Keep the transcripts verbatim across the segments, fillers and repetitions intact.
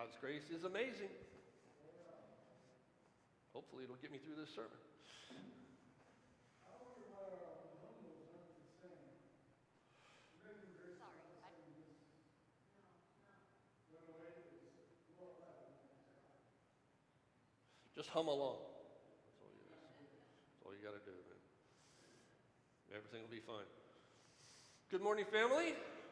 God's grace is amazing. Hopefully it'll get me through this sermon. Just hum along. That's all you, that's all you got to do, man. Everything will be fine. Good morning, family.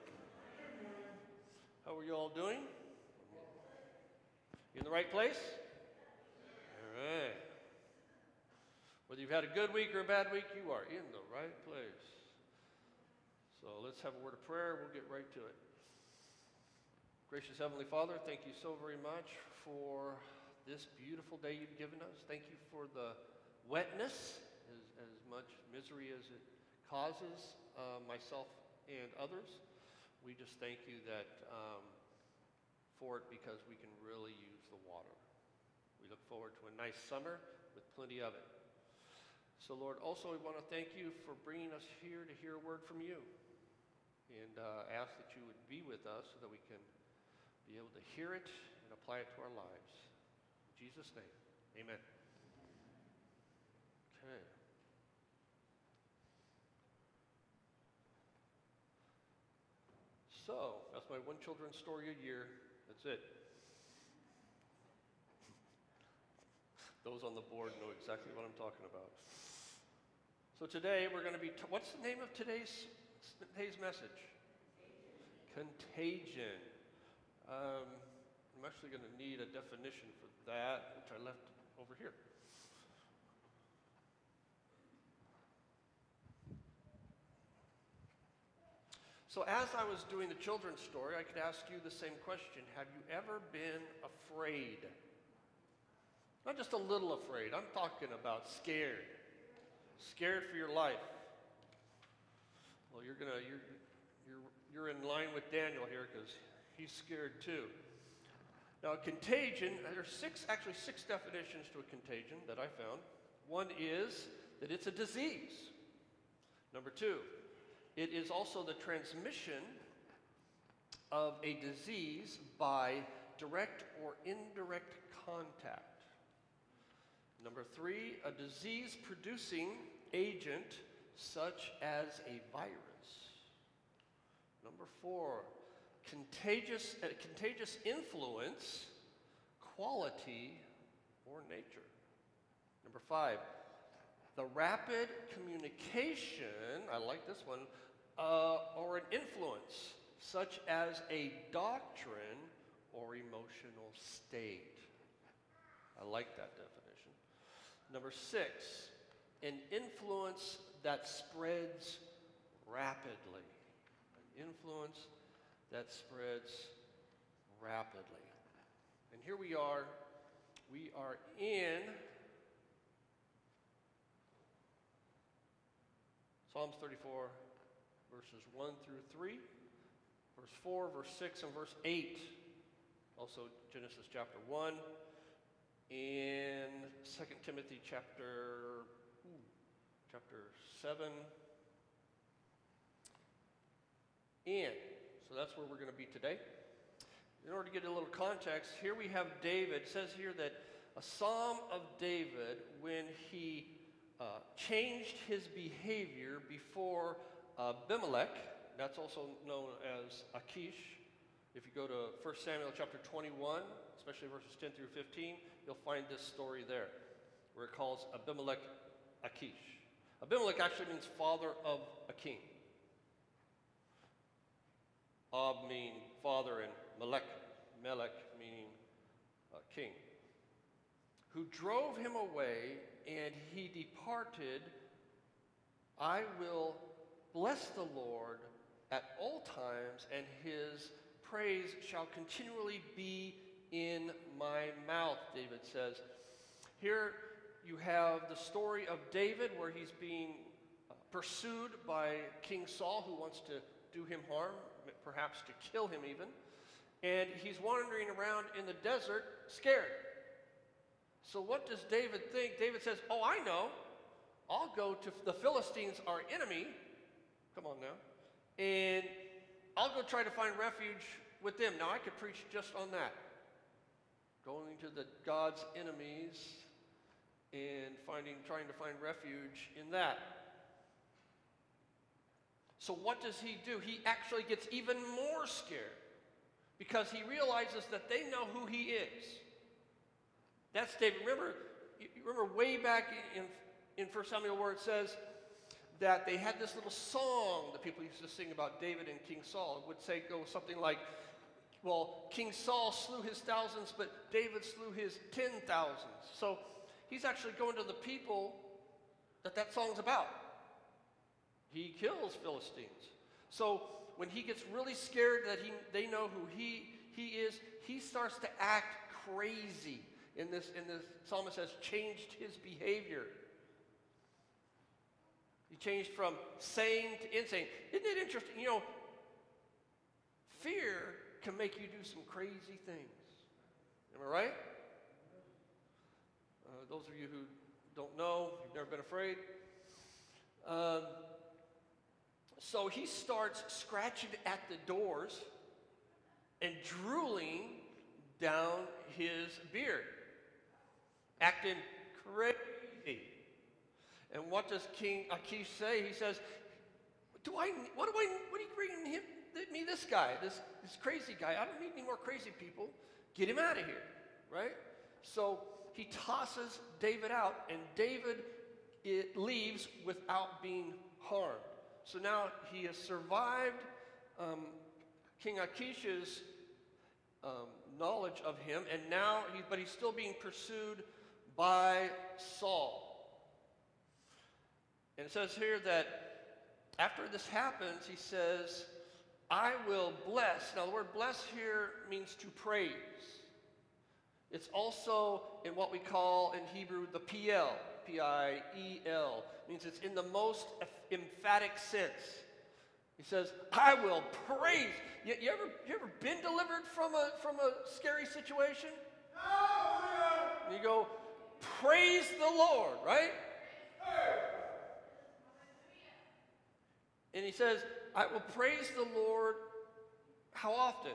How are you all doing? You in the right place? All right. Whether you've had a good week or a bad week, you are in the right place. So let's have a word of prayer. We'll get right to it. Gracious Heavenly Father, thank you so very much for this beautiful day you've given us. Thank you for the wetness, as, as much misery as it causes uh, myself and others. We just thank you that um, for it because we can really use the water. We look forward to a nice summer with plenty of it. So Lord, also we want to thank you for bringing us here to hear a word from you, and uh, ask that you would be with us so that we can be able to hear it and apply it to our lives. In Jesus' name, amen. Okay. So, that's my one children's story a year. That's it. Those on the board know exactly what I'm talking about. So today we're going to be, t- what's the name of today's, today's message? Contagion. Um, I'm actually going to need a definition for that, which I left over here. So as I was doing the children's story, I could ask you the same question. Have you ever been afraid? Not just a little afraid. I'm talking about scared. Scared for your life. Well, you're gonna you're you're you're in line with Daniel here because he's scared too. Now, a contagion, there's six actually six definitions to a contagion that I found. One is that it's a disease. Number two, it is also the transmission of a disease by direct or indirect contact. Number three, a disease-producing agent such as a virus. Number four, contagious, a contagious influence, quality, or nature. Number five, the rapid communication, I like this one, uh, or an influence, such as a doctrine or emotional state. I like that definition. Number six, an influence that spreads rapidly. An influence that spreads rapidly. And here we are, we are in Psalms thirty-four, verses one through three, verse four, verse six, and verse eight. Also Genesis chapter one, and Second Timothy chapter, ooh, chapter seven. And so that's where we're going to be today. In order to get a little context, here we have David. It says here that a psalm of David when he uh, changed his behavior before uh, Abimelech. That's also known as Achish. If you go to First Samuel chapter twenty-one, especially verses ten through fifteen, you'll find this story there, where it calls Abimelech Achish. Abimelech actually means father of a king. Ab meaning father, and Melech, Melech meaning uh, king. Who drove him away, and he departed. I will bless the Lord at all times, and his praise shall continually be in my mouth, David says. Here you have the story of David where he's being uh, pursued by King Saul, who wants to do him harm, perhaps to kill him even. And he's wandering around in the desert scared. So what does David think? David says, oh, I know. I'll go to the Philistines, our enemy. Come on now. And I'll go try to find refuge with them. Now, I could preach just on that. going to the God's enemies and finding, trying to find refuge in that. So what does he do? He actually gets even more scared because he realizes that they know who he is. That's David. Remember, you remember way back in, in First Samuel where it says that they had this little song that people used to sing about David and King Saul. It would say, go something like, well, King Saul slew his thousands, but David slew his ten thousands. So he's actually going to the people that that song's about. He kills Philistines. So when he gets really scared that he, they know who he, he is, he starts to act crazy. In this, in this, psalmist has changed his behavior. He changed from sane to insane. Isn't it interesting? You know, fear can make you do some crazy things. Am I right? Uh, those of you who don't know, you've never been afraid. Um, so he starts scratching at the doors and drooling down his beard, acting crazy. And what does King Achish say? He says, "Do I? What do I? What are you bringing him? Me, this guy, this this crazy guy. I don't need any more crazy people. Get him out of here, right?" So he tosses David out, and David it leaves without being harmed. So now he has survived um, King Achish's um, knowledge of him, and now he, but he's still being pursued by Saul. And it says here that after this happens, he says, I will bless. Now, the word bless here means to praise. It's also in what we call in Hebrew the P L, P I E L. It means it's in the most emphatic sense. He says, I will praise. You, you, ever, you ever been delivered from a, from a scary situation? And you go, praise the Lord, right? And he says, I will praise the Lord how often?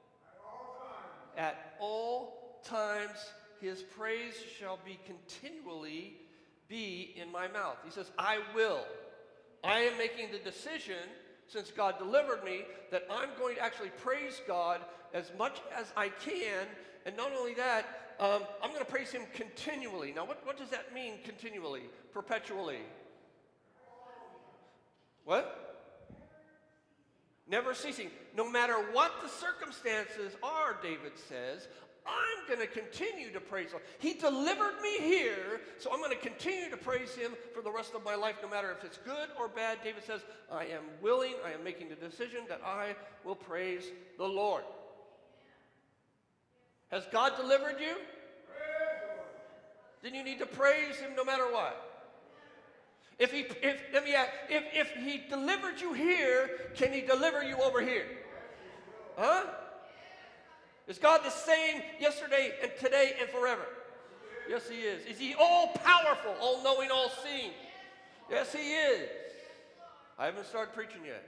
At all times his praise shall be continually be in my mouth. He says, I will. I am making the decision, since God delivered me, that I'm going to actually praise God as much as I can. And not only that, um, I'm going to praise him continually. Now, what, what does that mean, continually? Perpetually? What? Never ceasing. No matter what the circumstances are, David says, I'm going to continue to praise him. He delivered me here, so I'm going to continue to praise him for the rest of my life, no matter if it's good or bad. David says, I am willing, I am making the decision that I will praise the Lord. Has God delivered you? Then you need to praise him no matter what. If he, if, let me ask, if, if he delivered you here, can he deliver you over here? Huh? Is God the same yesterday and today and forever? Yes, he is. Is he all powerful, all knowing, all seeing? Yes, he is. I haven't started preaching yet.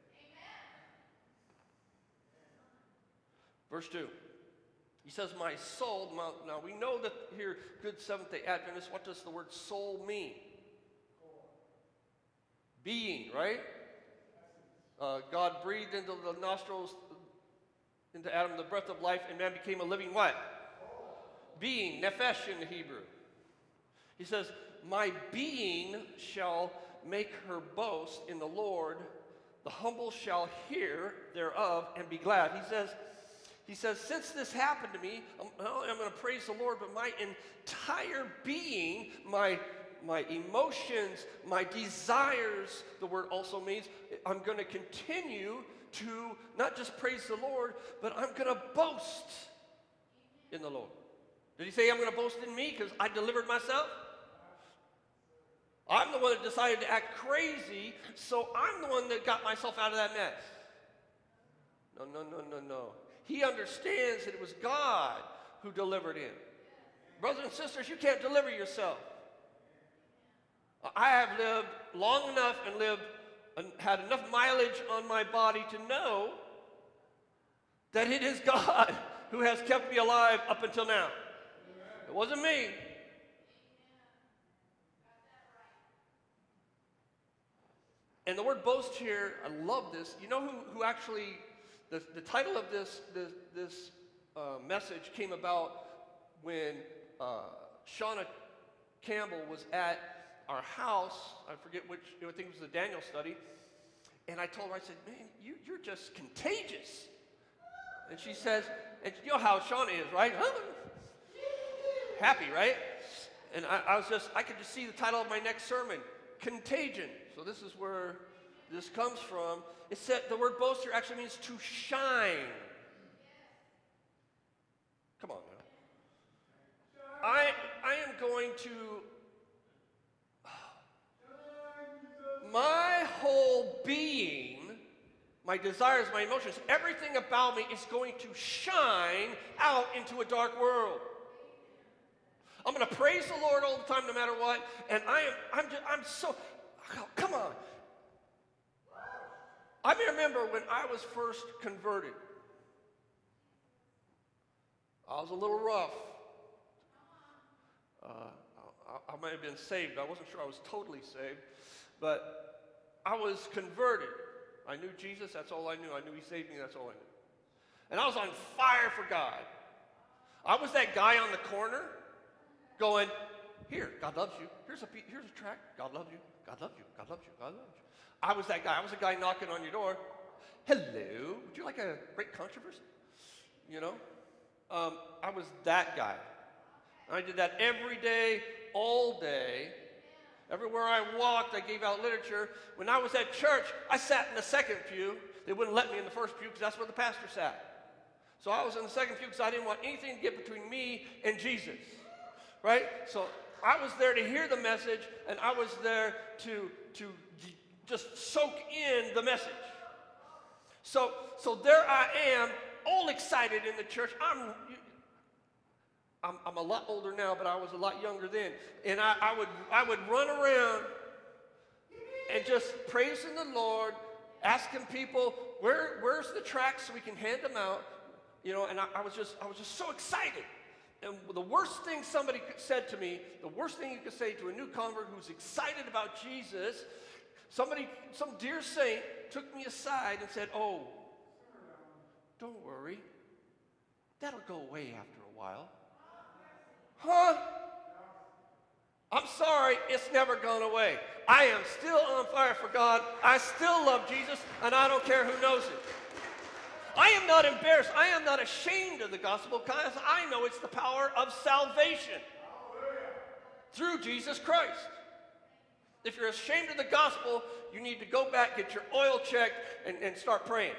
Verse two. He says, my soul. Now, we know that here, good Seventh-day Adventists, what does the word soul mean? Being, right? Uh, God breathed into the nostrils, into Adam, the breath of life, and man became a living what? Being, nephesh in the Hebrew. He says, my being shall make her boast in the Lord. The humble shall hear thereof and be glad. He says, he says, since this happened to me, I'm, I'm going to praise the Lord, but my entire being, my my emotions, my desires, the word also means I'm going to continue to not just praise the Lord, but I'm going to boast in the Lord. Did he say I'm going to boast in me because I delivered myself? I'm the one that decided to act crazy, so I'm the one that got myself out of that mess. No, no, no, no, no. He understands that it was God who delivered him. Brothers and sisters, you can't deliver yourself. I have lived long enough and lived and had enough mileage on my body to know that it is God who has kept me alive up until now. It wasn't me. And the word boast here, I love this. You know who, who actually, the, the title of this, this, this uh, message came about when uh, Shauna Campbell was at our house. I forget which, I think it was the Daniel study. And I told her, I said, man, you, you're just contagious. And she says, and you know how Shauna is, right? Happy, right? And I, I was just, I could just see the title of my next sermon, Contagion. So this is where this comes from. It said the word boaster actually means to shine. Come on now. I, I am going to, my whole being, my desires, my emotions, everything about me is going to shine out into a dark world. I'm going to praise the Lord all the time, no matter what. And I am, I'm, just, I'm so, oh, come on. I remember when I was first converted. I was a little rough. Uh, I, I might have been saved. I wasn't sure I was totally saved. But I was converted. I knew Jesus, that's all I knew. I knew he saved me, that's all I knew. And I was on fire for God. I was that guy on the corner going, here, God loves you. Here's a, here's a tract. God loves you. God loves you. God loves you. God loves you. I was that guy. I was the guy knocking on your door. Hello. Would you like a great controversy? You know? Um, I was that guy. I did that every day, all day. Everywhere I walked, I gave out literature. When I was at church, I sat in the second pew. They wouldn't let me in the first pew because that's where the pastor sat. So I was in the second pew because I didn't want anything to get between me and Jesus. Right? So I was there to hear the message, and I was there to, to just soak in the message. So, so there I am, all excited in the church. I'm, I'm, I'm a lot older now, but I was a lot younger then. And I, I would, I would run around and just praising the Lord, asking people, where, where's the tracts so we can hand them out? You know, and I, I was just, I was just so excited. And the worst thing somebody said to me, the worst thing you could say to a new convert who's excited about Jesus, somebody, some dear saint took me aside and said, oh, don't worry. That'll go away after a while. Huh? I'm sorry, it's never gone away. I am still on fire for God. I still love Jesus, and I don't care who knows it. I am not embarrassed. I am not ashamed of the gospel because I know it's the power of salvation through Jesus Christ. If you're ashamed of the gospel, you need to go back, get your oil checked, and, and start praying.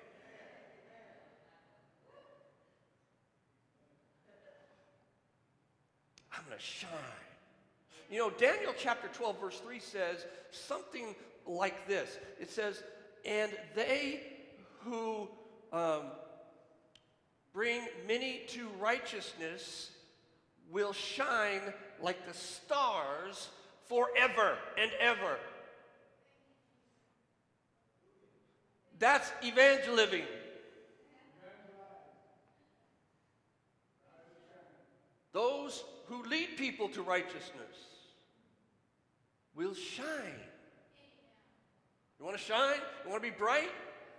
I'm going to shine. You know, Daniel chapter twelve, verse three says something like this. It says, and they who um, bring many to righteousness will shine like the stars forever and ever. That's evangelism. Those who lead people to righteousness will shine. You want to shine? You want to be bright?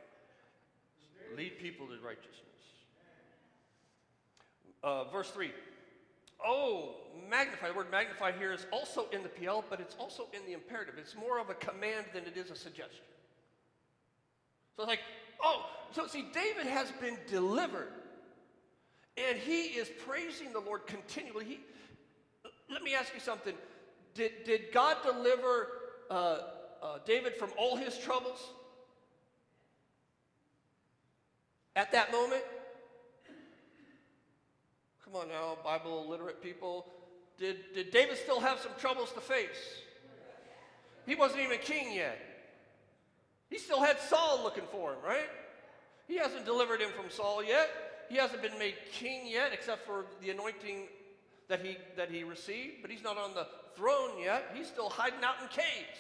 Lead people to righteousness. Uh, verse three. Oh, magnify. The word magnify here is also in the P L, but it's also in the imperative. It's more of a command than it is a suggestion. So it's like, oh, so see, David has been delivered. And he is praising the Lord continually. He, let me ask you something. Did, did God deliver uh, uh, David from all his troubles? At that moment? Come on now, Bible illiterate people. Did, did David still have some troubles to face? He wasn't even king yet. He still had Saul looking for him, right? He hasn't delivered him from Saul yet. He hasn't been made king yet, except for the anointing that he, that he received. But he's not on the throne yet. He's still hiding out in caves.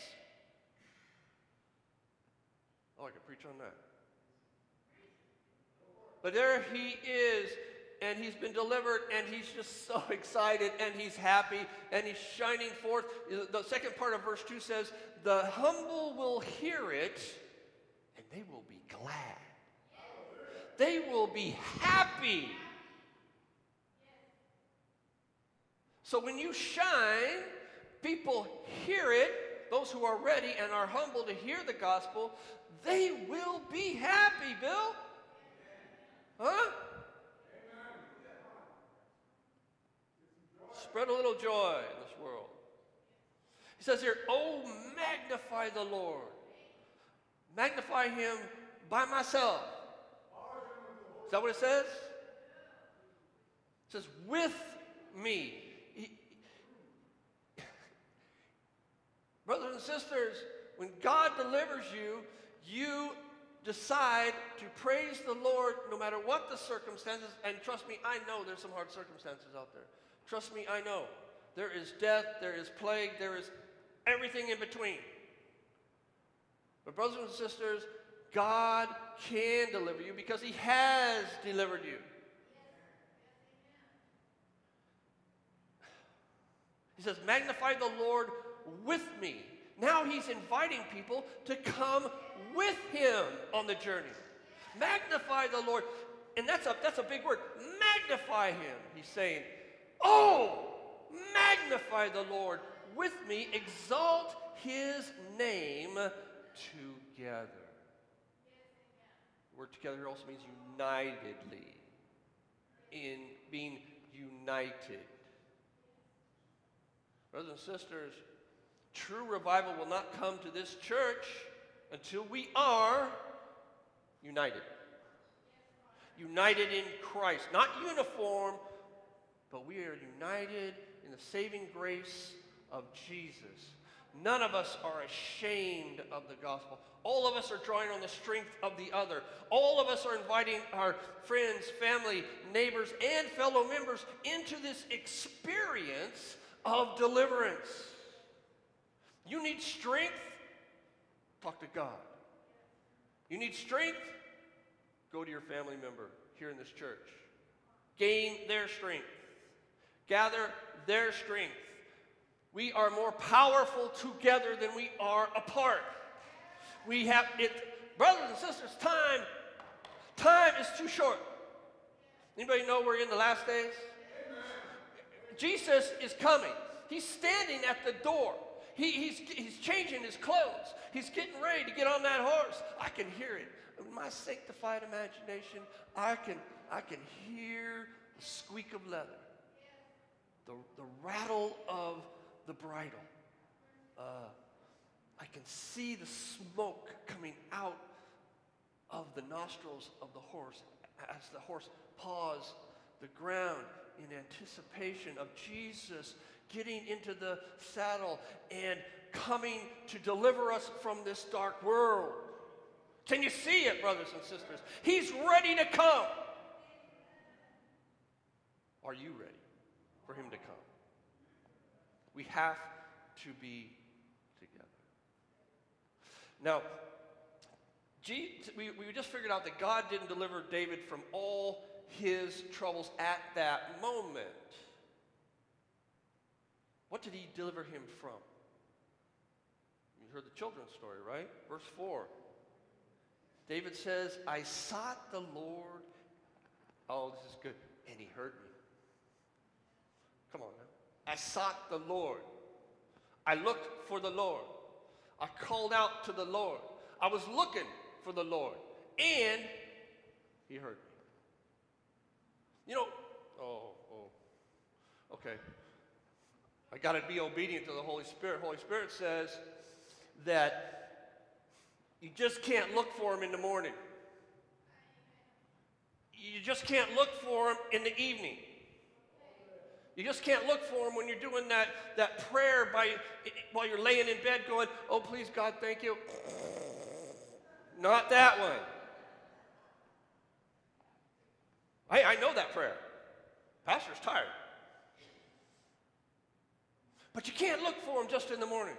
Oh, I could preach on that. But there he is, and he's been delivered, and he's just so excited, and he's happy, and he's shining forth. The second part of verse two says, the humble will hear it, and they will be glad. They will be happy. So when you shine, people hear it. Those who are ready and are humble to hear the gospel, they will be happy, Bill. Huh? Spread a little joy in this world. He says here, oh, magnify the Lord. Magnify him by myself. Is that what it says? It says, with me. He, brothers and sisters, when God delivers you, you decide to praise the Lord no matter what the circumstances. And trust me, I know there's some hard circumstances out there. Trust me, I know. There is death, there is plague, there is everything in between. But brothers and sisters, God can deliver you because he has delivered you. He says, magnify the Lord with me. Now he's inviting people to come with him on the journey. Magnify the Lord. And that's a, that's a big word. Magnify him. He's saying, oh, magnify the Lord with me. Exalt his name together. The word together also means unitedly. In being united. Brothers and sisters, true revival will not come to this church until we are united. United in Christ. Not uniform, but we are united in the saving grace of Jesus. None of us are ashamed of the gospel. All of us are drawing on the strength of the other. All of us are inviting our friends, family, neighbors, and fellow members into this experience of deliverance. You need strength? Talk to God. You need strength? Go to your family member here in this church. Gain their strength. Gather their strength. We are more powerful together than we are apart. We have it, brothers and sisters, time, time is too short. Anybody know we're in the last days? Jesus is coming. He's standing at the door. He, he's, he's changing his clothes. He's getting ready to get on that horse. I can hear it. In my sanctified imagination, I can, I can hear the squeak of leather, the, the rattle of the bridle. Uh, I can see the smoke coming out of the nostrils of the horse as the horse paws the ground in anticipation of Jesus getting into the saddle and coming to deliver us from this dark world. Can you see it, brothers and sisters? He's ready to come. Are you ready for him to come? We have to be together. Now, we, we just figured out that God didn't deliver David from all his troubles at that moment. What did he deliver him from? You heard the children's story, right? Verse four. David says, I sought the Lord. Oh, this is good. And he heard me. Come on now. I sought the Lord. I looked for the Lord. I called out to the Lord. I was looking for the Lord. And he heard me. You know, oh, oh, okay. I got to be obedient to the Holy Spirit. Holy Spirit says that you just can't look for him in the morning. You just can't look for him in the evening. You just can't look for him when you're doing that, that prayer by, while you're laying in bed going, oh, please, God, thank you. Not that one. I, I know that prayer. Pastor's tired. But you can't look for him just in the morning.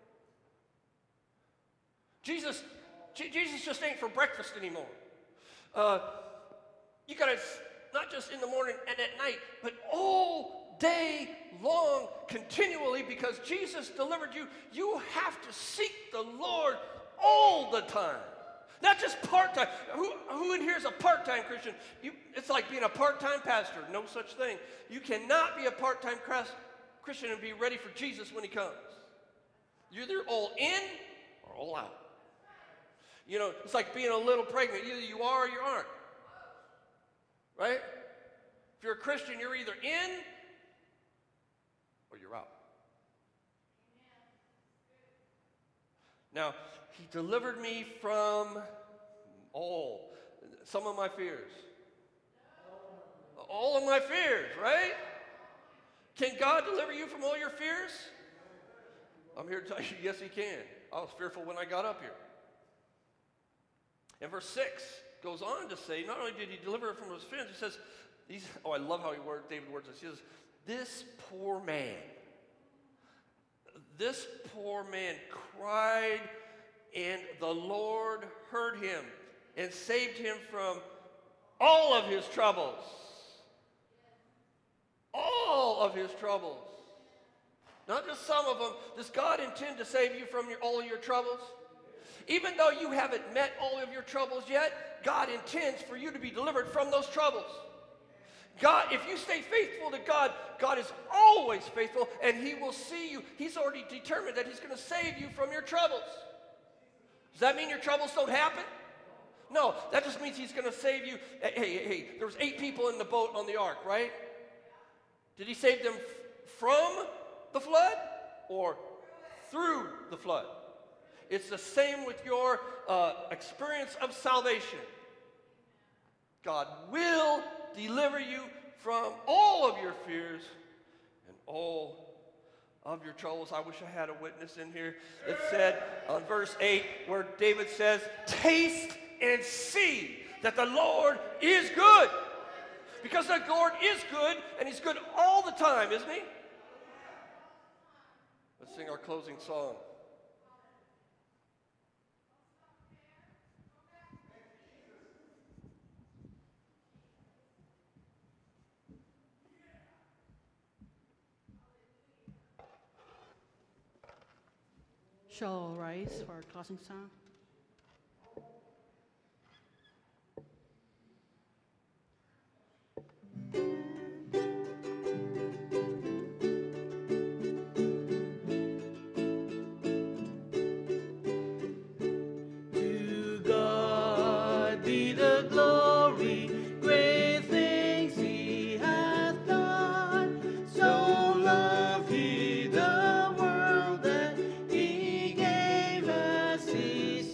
Jesus, J- Jesus just ain't for breakfast anymore. Uh, you gotta not just in the morning and at night, but all day long, continually, because Jesus delivered you. You have to seek the Lord all the time. Not just part-time. Who, who in here is a part-time Christian? You, it's like being a part-time pastor. No such thing. You cannot be a part-time Christian and be ready for Jesus when he comes. You're either all in or all out. You know, it's like being a little pregnant. Either you are or you aren't. Right? If you're a Christian, you're either in or you're out. Now, he delivered me from all, some of my fears. All of my fears, right? Can God deliver you from all your fears? I'm here to tell you, yes, he can. I was fearful when I got up here. And verse six goes on to say, not only did he deliver from his fears, he says, these, oh, I love how he word, David words this. He says, this poor man, this poor man cried, and the Lord heard him and saved him from all of his troubles. All of his troubles. Not just some of them. Does God intend to save you from your, all of your troubles? Even though you haven't met all of your troubles yet, God intends for you to be delivered from those troubles. God, if you stay faithful to God, God is always faithful, and he will see you. He's already determined that he's going to save you from your troubles. Does that mean your troubles don't happen? No, that just means he's going to save you. Hey, hey, hey, there was eight people in the boat on the ark, right? Did he save them f- from the flood or through the flood? It's the same with your uh, experience of salvation. God will deliver you from all of your fears and all of your troubles. I wish I had a witness in here that said on verse eight where David says, taste and see that the Lord is good. Because the Lord is good, and he's good all the time, isn't he? Let's sing our closing song. Shall rise for our closing song. To God be the glory, great things he hath done. So loved he the world that he gave us his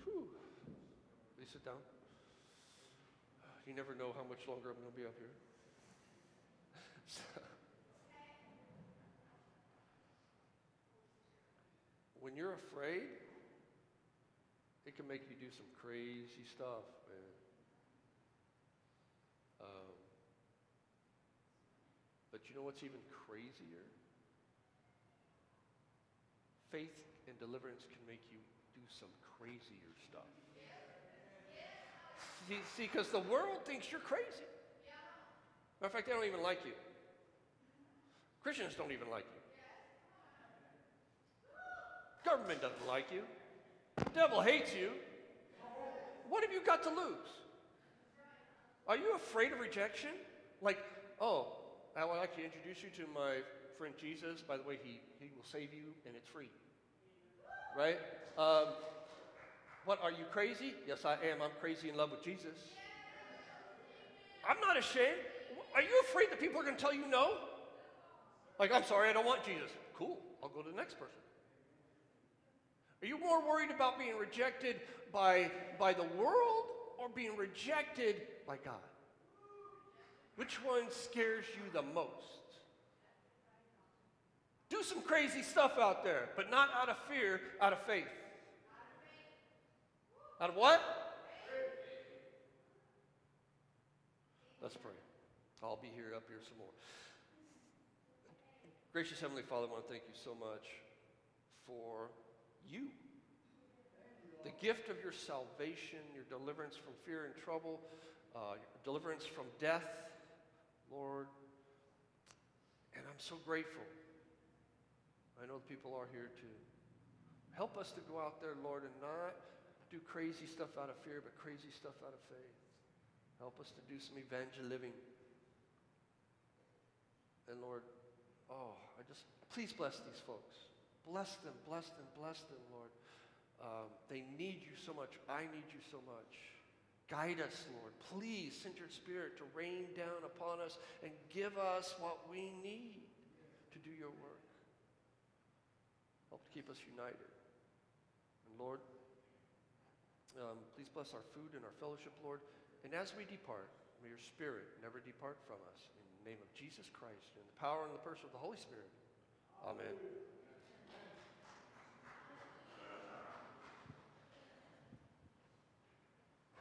Whew. Please sit down. You never know how much longer I'm going to be up here. When you're afraid, it can make you do some crazy stuff, man. Um, but you know what's even crazier? Faith and deliverance can make you do some crazier stuff. See, because the world thinks you're crazy. Matter of fact, they don't even like you. Christians don't even like you. Government doesn't like you. The devil hates you. What have you got to lose? Are you afraid of rejection? Like, oh, I would like to introduce you to my friend Jesus. By the way, he, he will save you, and it's free. Right? Um, what, are you crazy? Yes, I am. I'm crazy in love with Jesus. I'm not ashamed. Are you afraid that people are going to tell you no? Like, I'm sorry, I don't want Jesus. Cool. I'll go to the next person. Are you more worried about being rejected by, by the world or being rejected by God? Which one scares you the most? Do some crazy stuff out there, but not out of fear, out of faith. Out of what? Let's pray. I'll be here up here some more. Gracious Heavenly Father, I want to thank you so much for you. The gift of your salvation, your deliverance from fear and trouble, uh, your deliverance from death, Lord. And I'm so grateful. I know the people are here too. Help us to go out there, Lord, and not do crazy stuff out of fear, but crazy stuff out of faith. Help us to do some evangel living. And Lord, oh, I just, please bless these folks. Bless them, bless them, bless them, Lord. Um, they need you so much. I need you so much. Guide us, Lord. Please send your Spirit to rain down upon us and give us what we need to do your work. Help to keep us united. And Lord, um, please bless our food and our fellowship, Lord. And as we depart, may your Spirit never depart from us. In the name of Jesus Christ, in the power and the person of the Holy Spirit. Amen.